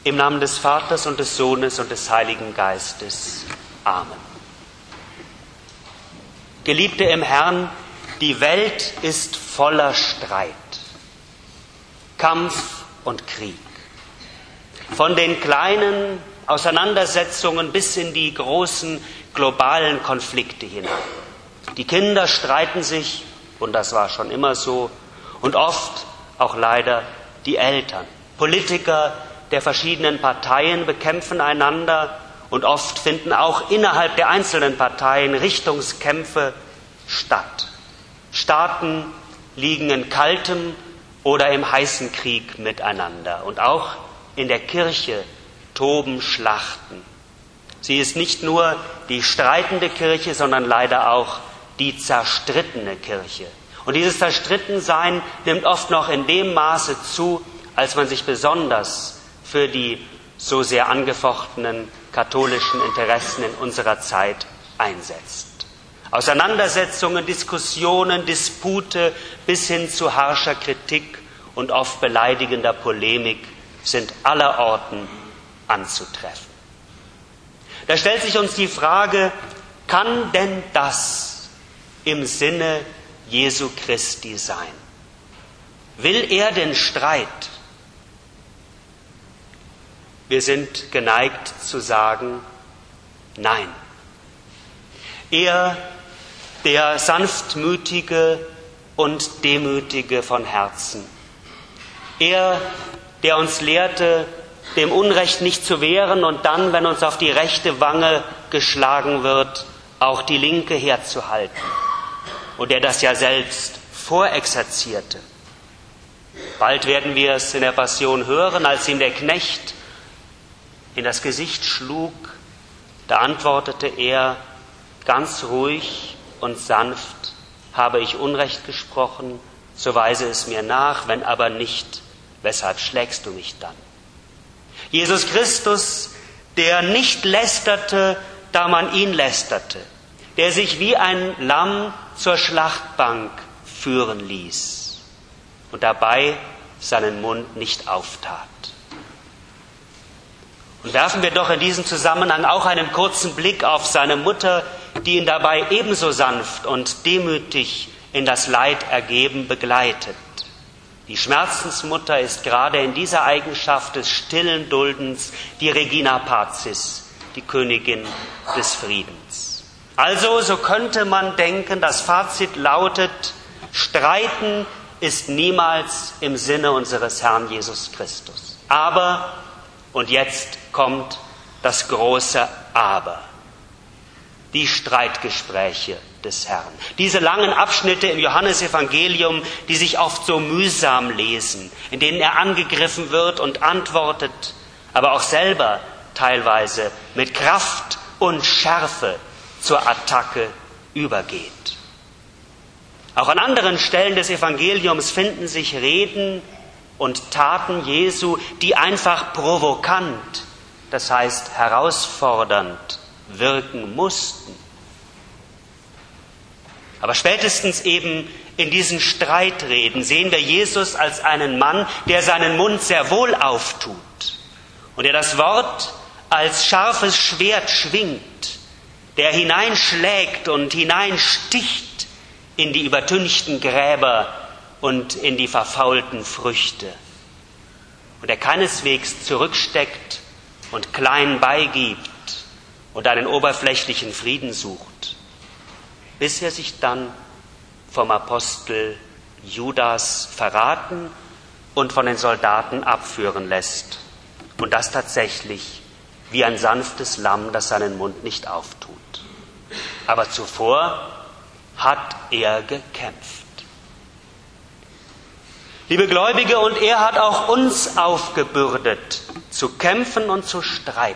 Im Namen des Vaters und des Sohnes und des Heiligen Geistes. Amen. Geliebte im Herrn, die Welt ist voller Streit, Kampf und Krieg. Von den kleinen Auseinandersetzungen bis in die großen globalen Konflikte hinein. Die Kinder streiten sich, und das war schon immer so, und oft auch leider die Eltern. Politiker der verschiedenen Parteien bekämpfen einander und oft finden auch innerhalb der einzelnen Parteien Richtungskämpfe statt. Staaten liegen in kaltem oder im heißen Krieg miteinander und auch in der Kirche toben Schlachten. Sie ist nicht nur die streitende Kirche, sondern leider auch die zerstrittene Kirche. Und dieses Zerstrittensein nimmt oft noch in dem Maße zu, als man sich besonders für die so sehr angefochtenen katholischen Interessen in unserer Zeit einsetzt. Auseinandersetzungen, Diskussionen, Dispute bis hin zu harscher Kritik und oft beleidigender Polemik sind allerorten anzutreffen. Da stellt sich uns die Frage, kann denn das im Sinne Jesu Christi sein? Will er den Streit? Wir sind geneigt zu sagen, nein. Er, der Sanftmütige und Demütige von Herzen. Er, der uns lehrte, dem Unrecht nicht zu wehren und dann, wenn uns auf die rechte Wange geschlagen wird, auch die linke herzuhalten. Und der das ja selbst vorexerzierte. Bald werden wir es in der Passion hören, als ihm der Knecht in das Gesicht schlug, da antwortete er ganz ruhig und sanft, habe ich Unrecht gesprochen, so weise es mir nach, wenn aber nicht, weshalb schlägst du mich dann? Jesus Christus, der nicht lästerte, da man ihn lästerte, der sich wie ein Lamm zur Schlachtbank führen ließ und dabei seinen Mund nicht auftat. Und werfen wir doch in diesem Zusammenhang auch einen kurzen Blick auf seine Mutter, die ihn dabei ebenso sanft und demütig in das Leid ergeben begleitet. Die Schmerzensmutter ist gerade in dieser Eigenschaft des stillen Duldens die Regina Pacis, die Königin des Friedens. Also, so könnte man denken, das Fazit lautet, Streiten ist niemals im Sinne unseres Herrn Jesus Christus. Aber, und jetzt kommt das große Aber, die Streitgespräche des Herrn. Diese langen Abschnitte im Johannesevangelium, die sich oft so mühsam lesen, in denen er angegriffen wird und antwortet, aber auch selber teilweise mit Kraft und Schärfe zur Attacke übergeht. Auch an anderen Stellen des Evangeliums finden sich Reden und Taten Jesu, die einfach provokant, das heißt herausfordernd wirken mussten. Aber spätestens eben in diesen Streitreden sehen wir Jesus als einen Mann, der seinen Mund sehr wohl auftut und der das Wort als scharfes Schwert schwingt, der hineinschlägt und hineinsticht in die übertünchten Gräber und in die verfaulten Früchte. Und der keineswegs zurücksteckt und klein beigibt und einen oberflächlichen Frieden sucht, bis er sich dann vom Apostel Judas verraten und von den Soldaten abführen lässt. Und das tatsächlich wie ein sanftes Lamm, das seinen Mund nicht auftut. Aber zuvor hat er gekämpft. Liebe Gläubige, und er hat auch uns aufgebürdet, zu kämpfen und zu streiten.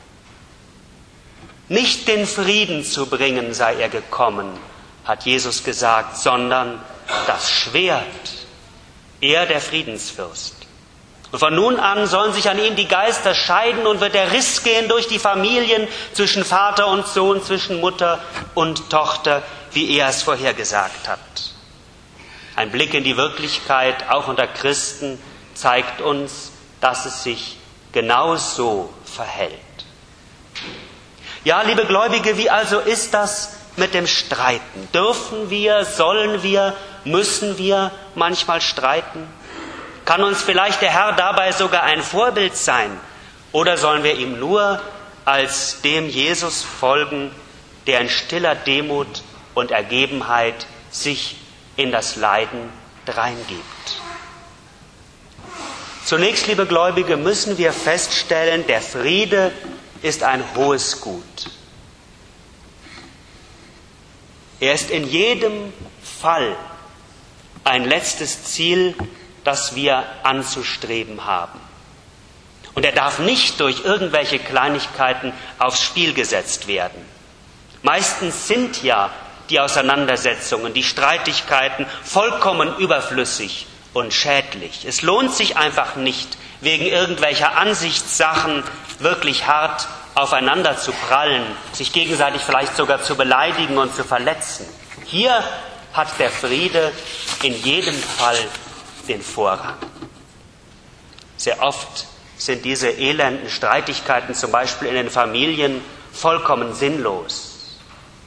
Nicht den Frieden zu bringen sei er gekommen, hat Jesus gesagt, sondern das Schwert. Er, der Friedensfürst. Und von nun an sollen sich an ihm die Geister scheiden und wird der Riss gehen durch die Familien zwischen Vater und Sohn, zwischen Mutter und Tochter, wie er es vorhergesagt hat. Ein Blick in die Wirklichkeit, auch unter Christen, zeigt uns, dass es sich genauso verhält. Ja, liebe Gläubige, wie also ist das mit dem Streiten? Dürfen wir, sollen wir, müssen wir manchmal streiten? Kann uns vielleicht der Herr dabei sogar ein Vorbild sein? Oder sollen wir ihm nur als dem Jesus folgen, der in stiller Demut und Ergebenheit sich in das Leiden dreingibt? Zunächst, liebe Gläubige, müssen wir feststellen, der Friede ist ein hohes Gut. Er ist in jedem Fall ein letztes Ziel, das wir anzustreben haben. Und er darf nicht durch irgendwelche Kleinigkeiten aufs Spiel gesetzt werden. Meistens sind ja die Auseinandersetzungen, die Streitigkeiten vollkommen überflüssig und schädlich. Es lohnt sich einfach nicht, wegen irgendwelcher Ansichtssachen wirklich hart aufeinander zu prallen, sich gegenseitig vielleicht sogar zu beleidigen und zu verletzen. Hier hat der Friede in jedem Fall den Vorrang. Sehr oft sind diese elenden Streitigkeiten zum Beispiel in den Familien vollkommen sinnlos.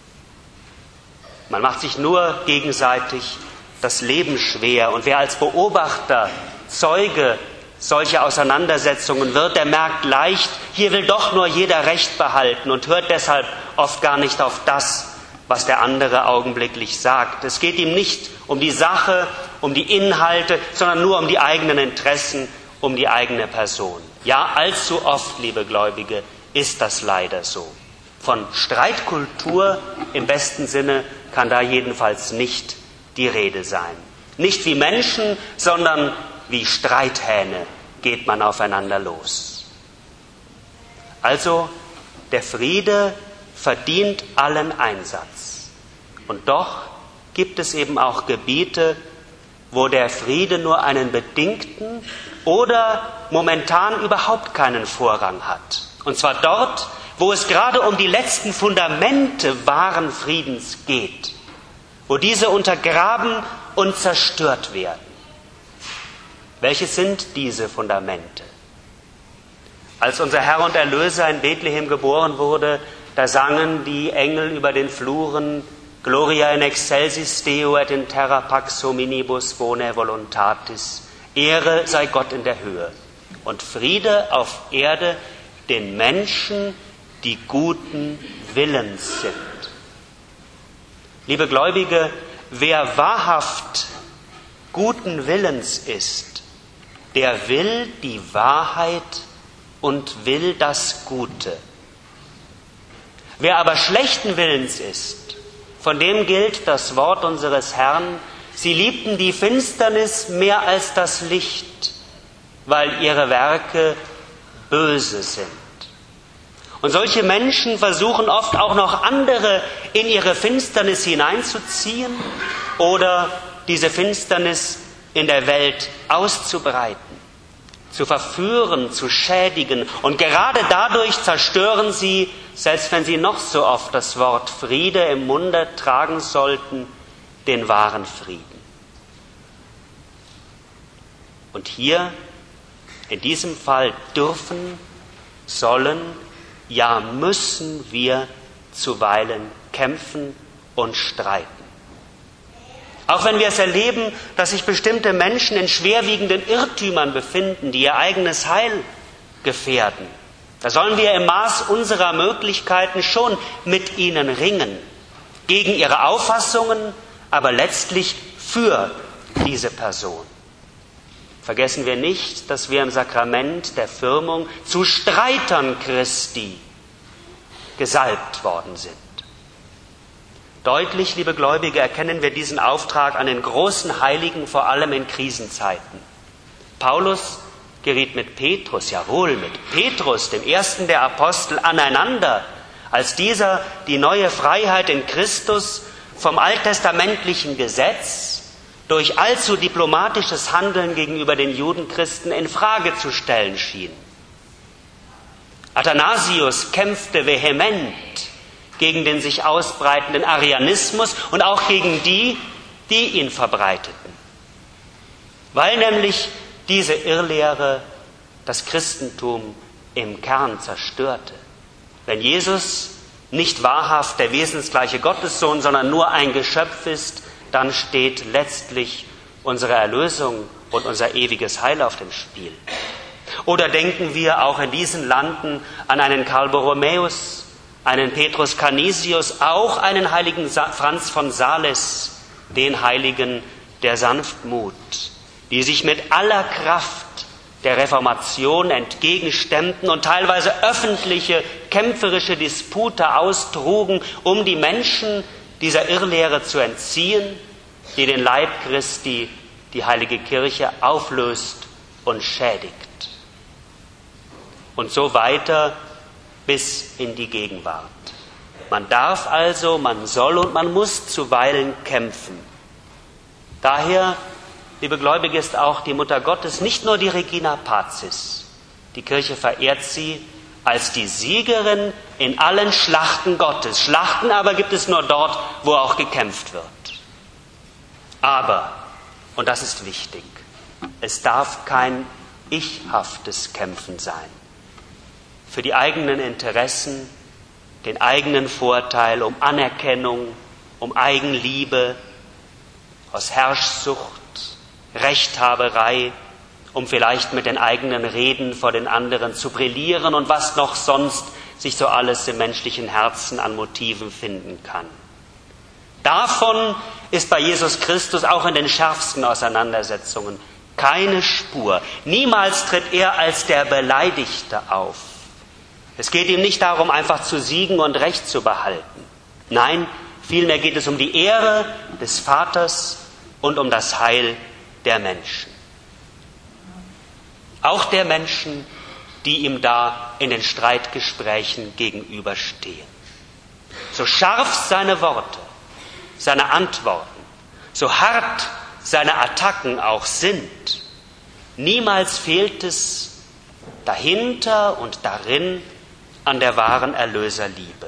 Man macht sich nur gegenseitig das Leben schwer. Und wer als Beobachter, Zeuge solcher Auseinandersetzungen wird, der merkt leicht, hier will doch nur jeder Recht behalten und hört deshalb oft gar nicht auf das, was der andere augenblicklich sagt. Es geht ihm nicht um die Sache, um die Inhalte, sondern nur um die eigenen Interessen, um die eigene Person. Ja, allzu oft, liebe Gläubige, ist das leider so. Von Streitkultur im besten Sinne kann da jedenfalls nicht die Rede sein. Nicht wie Menschen, sondern wie Streithähne geht man aufeinander los. Also, der Friede verdient allen Einsatz. Und doch gibt es eben auch Gebiete, wo der Friede nur einen bedingten oder momentan überhaupt keinen Vorrang hat. Und zwar dort, wo es gerade um die letzten Fundamente wahren Friedens geht, wo diese untergraben und zerstört werden. Welche sind diese Fundamente? Als unser Herr und Erlöser in Bethlehem geboren wurde, da sangen die Engel über den Fluren Gloria in excelsis Deo et in terra pax hominibus bonae voluntatis. Ehre sei Gott in der Höhe und Friede auf Erde den Menschen, die guten Willens sind. Liebe Gläubige, wer wahrhaft guten Willens ist, der will die Wahrheit und will das Gute. Wer aber schlechten Willens ist, von dem gilt das Wort unseres Herrn, sie liebten die Finsternis mehr als das Licht, weil ihre Werke böse sind. Und solche Menschen versuchen oft auch noch andere in ihre Finsternis hineinzuziehen oder diese Finsternis in der Welt auszubreiten, zu verführen, zu schädigen. Und gerade dadurch zerstören sie, selbst wenn sie noch so oft das Wort Friede im Munde tragen sollten, den wahren Frieden. Und hier, in diesem Fall, dürfen, sollen, ja müssen wir zuweilen kämpfen und streiten. Auch wenn wir es erleben, dass sich bestimmte Menschen in schwerwiegenden Irrtümern befinden, die ihr eigenes Heil gefährden, da sollen wir im Maß unserer Möglichkeiten schon mit ihnen ringen, gegen ihre Auffassungen, aber letztlich für diese Person. Vergessen wir nicht, dass wir im Sakrament der Firmung zu Streitern Christi gesalbt worden sind. Deutlich, liebe Gläubige, erkennen wir diesen Auftrag an den großen Heiligen, vor allem in Krisenzeiten. Paulus geriet mit Petrus, jawohl, mit Petrus, dem ersten der Apostel, aneinander, als dieser die neue Freiheit in Christus vom alttestamentlichen Gesetz durch allzu diplomatisches Handeln gegenüber den Judenchristen in Frage zu stellen schien. Athanasius kämpfte vehement gegen den sich ausbreitenden Arianismus und auch gegen die, die ihn verbreiteten, weil nämlich diese Irrlehre das Christentum im Kern zerstörte. Wenn Jesus nicht wahrhaft der wesensgleiche Gottessohn, sondern nur ein Geschöpf ist, dann steht letztlich unsere Erlösung und unser ewiges Heil auf dem Spiel. Oder denken wir auch in diesen Landen an einen Karl Borromäus, einen Petrus Canisius, auch einen heiligen Franz von Sales, den Heiligen der Sanftmut, die sich mit aller Kraft der Reformation entgegenstemmten und teilweise öffentliche, kämpferische Dispute austrugen, um die Menschen dieser Irrlehre zu entziehen, die den Leib Christi, die heilige Kirche, auflöst und schädigt. Und so weiter bis in die Gegenwart. Man darf also, man soll und man muss zuweilen kämpfen. Daher, liebe Gläubige, ist auch die Mutter Gottes nicht nur die Regina Pacis. Die Kirche verehrt sie als die Siegerin in allen Schlachten Gottes. Schlachten aber gibt es nur dort, wo auch gekämpft wird. Aber, und das ist wichtig, es darf kein ichhaftes Kämpfen sein. Für die eigenen Interessen, den eigenen Vorteil, um Anerkennung, um Eigenliebe, aus Herrschsucht, Rechthaberei, um vielleicht mit den eigenen Reden vor den anderen zu brillieren und was noch sonst sich so alles im menschlichen Herzen an Motiven finden kann. Davon ist bei Jesus Christus auch in den schärfsten Auseinandersetzungen keine Spur. Niemals tritt er als der Beleidigte auf. Es geht ihm nicht darum, einfach zu siegen und Recht zu behalten. Nein, vielmehr geht es um die Ehre des Vaters und um das Heil der Menschen. Auch der Menschen, die ihm da in den Streitgesprächen gegenüberstehen. So scharf seine Worte, seine Antworten, so hart seine Attacken auch sind, niemals fehlt es dahinter und darin an der wahren Erlöserliebe.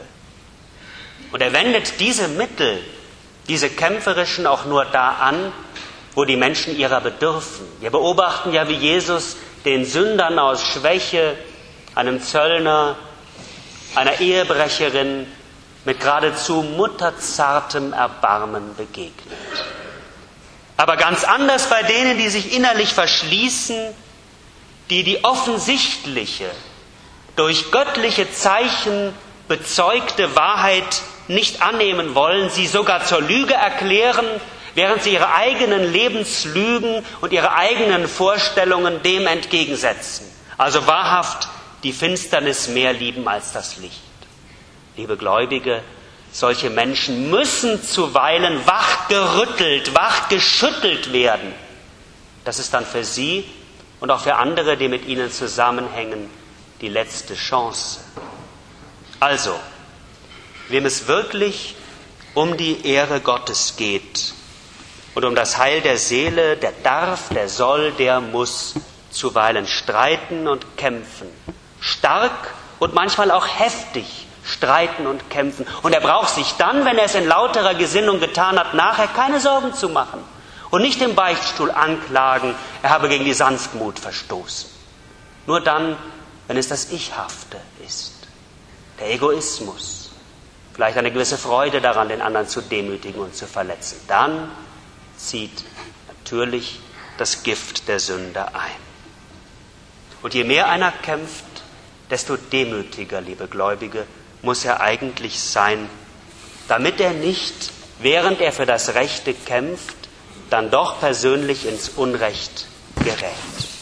Und er wendet diese Mittel, diese kämpferischen, auch nur da an, wo die Menschen ihrer bedürfen. Wir beobachten ja, wie Jesus den Sündern aus Schwäche, einem Zöllner, einer Ehebrecherin mit geradezu mutterzartem Erbarmen begegnet. Aber ganz anders bei denen, die sich innerlich verschließen, die offensichtliche, durch göttliche Zeichen bezeugte Wahrheit nicht annehmen wollen, sie sogar zur Lüge erklären, während sie ihre eigenen Lebenslügen und ihre eigenen Vorstellungen dem entgegensetzen. Also wahrhaft die Finsternis mehr lieben als das Licht. Liebe Gläubige, solche Menschen müssen zuweilen wachgerüttelt, wachgeschüttelt werden. Das ist dann für sie und auch für andere, die mit ihnen zusammenhängen, die letzte Chance. Also, wem es wirklich um die Ehre Gottes geht und um das Heil der Seele, der darf, der soll, der muss zuweilen streiten und kämpfen. Stark und manchmal auch heftig streiten und kämpfen. Und er braucht sich dann, wenn er es in lauterer Gesinnung getan hat, nachher keine Sorgen zu machen und nicht im Beichtstuhl anklagen, er habe gegen die Sanftmut verstoßen. Nur dann, wenn es das Ichhafte ist, der Egoismus, vielleicht eine gewisse Freude daran, den anderen zu demütigen und zu verletzen, dann zieht natürlich das Gift der Sünde ein. Und je mehr einer kämpft, desto demütiger, liebe Gläubige, muss er eigentlich sein, damit er nicht, während er für das Rechte kämpft, dann doch persönlich ins Unrecht gerät.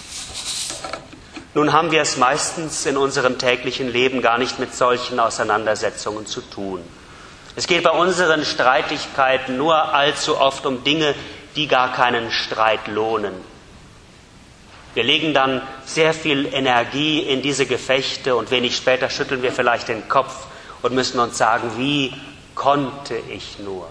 Nun haben wir es meistens in unserem täglichen Leben gar nicht mit solchen Auseinandersetzungen zu tun. Es geht bei unseren Streitigkeiten nur allzu oft um Dinge, die gar keinen Streit lohnen. Wir legen dann sehr viel Energie in diese Gefechte und wenig später schütteln wir vielleicht den Kopf und müssen uns sagen, wie konnte ich nur?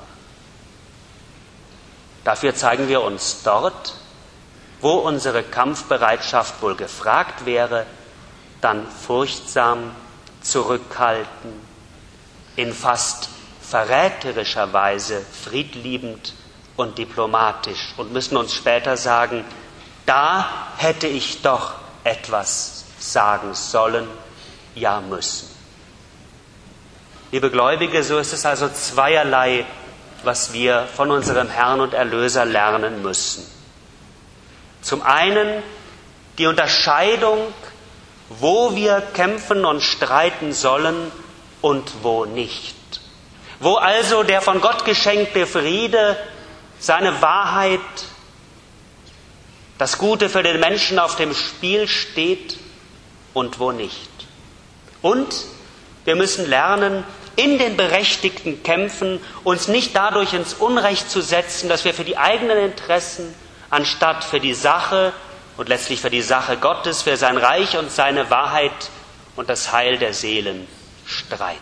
Dafür zeigen wir uns dort, wo unsere Kampfbereitschaft wohl gefragt wäre, dann furchtsam, zurückhaltend, in fast verräterischer Weise friedliebend und diplomatisch und müssen uns später sagen, da hätte ich doch etwas sagen sollen, ja müssen. Liebe Gläubige, so ist es also zweierlei, was wir von unserem Herrn und Erlöser lernen müssen. Zum einen die Unterscheidung, wo wir kämpfen und streiten sollen und wo nicht. Wo also der von Gott geschenkte Friede, seine Wahrheit, das Gute für den Menschen auf dem Spiel steht und wo nicht. Und wir müssen lernen, in den berechtigten Kämpfen uns nicht dadurch ins Unrecht zu setzen, dass wir für die eigenen Interessen anstatt für die Sache und letztlich für die Sache Gottes, für sein Reich und seine Wahrheit und das Heil der Seelen streiten.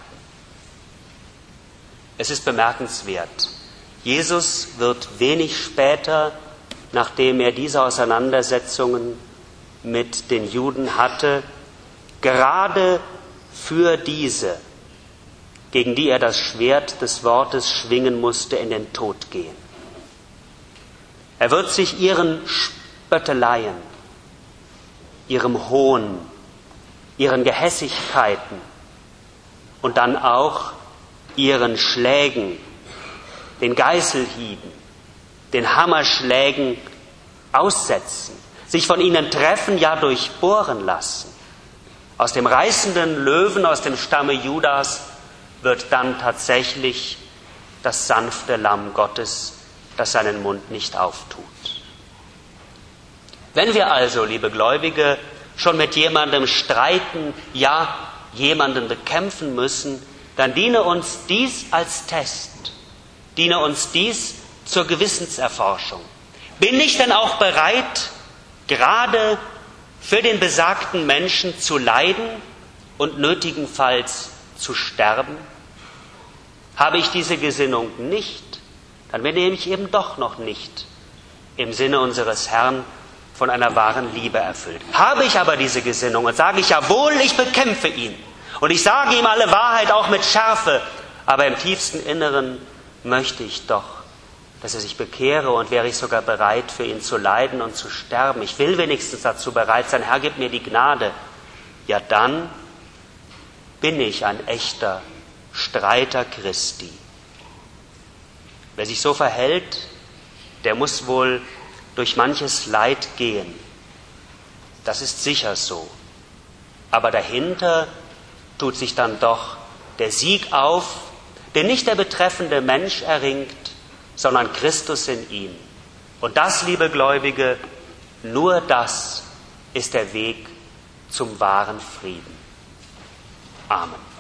Es ist bemerkenswert. Jesus wird wenig später, nachdem er diese Auseinandersetzungen mit den Juden hatte, gerade für diese, gegen die er das Schwert des Wortes schwingen musste, in den Tod gehen. Er wird sich ihren Spötteleien, ihrem Hohn, ihren Gehässigkeiten und dann auch ihren Schlägen, den Geißelhieben, den Hammerschlägen aussetzen, sich von ihnen treffen, ja durchbohren lassen. Aus dem reißenden Löwen, aus dem Stamme Judas, wird dann tatsächlich das sanfte Lamm Gottes, das seinen Mund nicht auftut. Wenn wir also, liebe Gläubige, schon mit jemandem streiten, ja, jemanden bekämpfen müssen, dann diene uns dies als Test, diene uns dies zur Gewissenserforschung. Bin ich denn auch bereit, gerade für den besagten Menschen zu leiden und nötigenfalls zu sterben? Habe ich diese Gesinnung nicht, dann bin ich eben doch noch nicht im Sinne unseres Herrn von einer wahren Liebe erfüllt. Habe ich aber diese Gesinnung und sage ich, jawohl, ich bekämpfe ihn und ich sage ihm alle Wahrheit auch mit Schärfe, aber im tiefsten Inneren möchte ich doch, dass er sich bekehre und wäre ich sogar bereit, für ihn zu leiden und zu sterben. Ich will wenigstens dazu bereit sein, Herr, gib mir die Gnade. Ja, dann bin ich ein echter Streiter Christi. Wer sich so verhält, der muss wohl durch manches Leid gehen. Das ist sicher so. Aber dahinter tut sich dann doch der Sieg auf, den nicht der betreffende Mensch erringt, sondern Christus in ihm. Und das, liebe Gläubige, nur das ist der Weg zum wahren Frieden. Amen.